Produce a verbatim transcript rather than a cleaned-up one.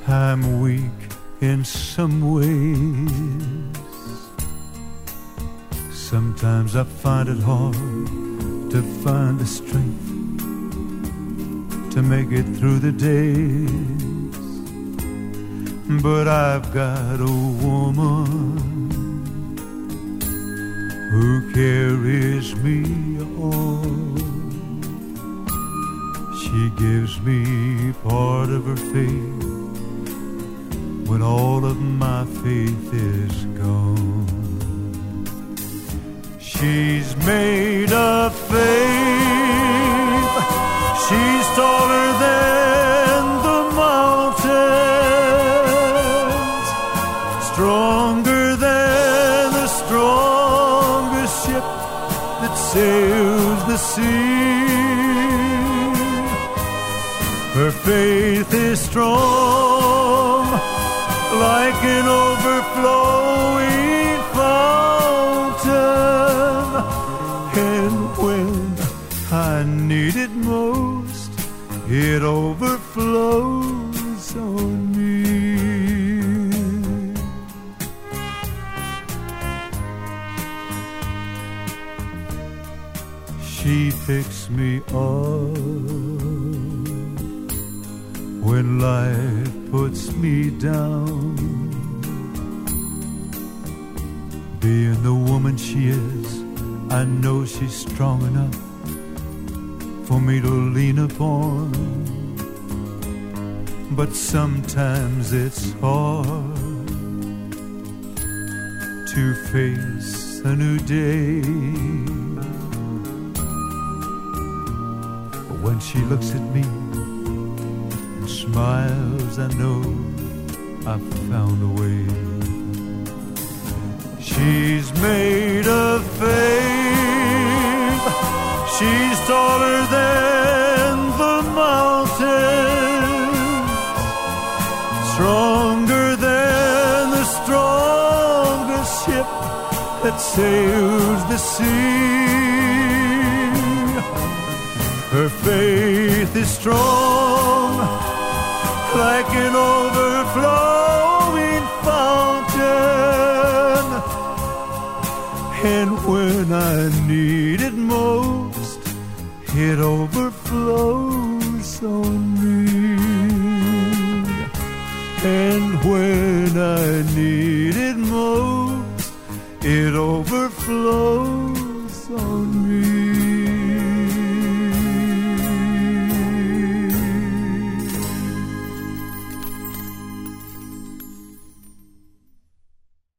I'm weak in some ways. Sometimes I find it hard to find the strength to make it through the days. But I've got a woman who carries me on. She gives me part of her faith when all of my faith is gone. She's made of faith. She's taller than the mountains, stronger than the strongest ship that sails the sea. Her faith is strong, like an overflowing fountain. And when I need it most, it overflows on me. She picks me up when life puts me down. Being the woman she is, I know she's strong enough for me to lean upon. But sometimes it's hard to face a new day. But when she looks at me and smiles, I know I've found a way. She's made of faith. She's taller than the mountains, stronger than the strongest ship that sails the sea. Her faith is strong, like an overflowing fountain. And when I need it most, it overflows on me. And when I need it most, it overflows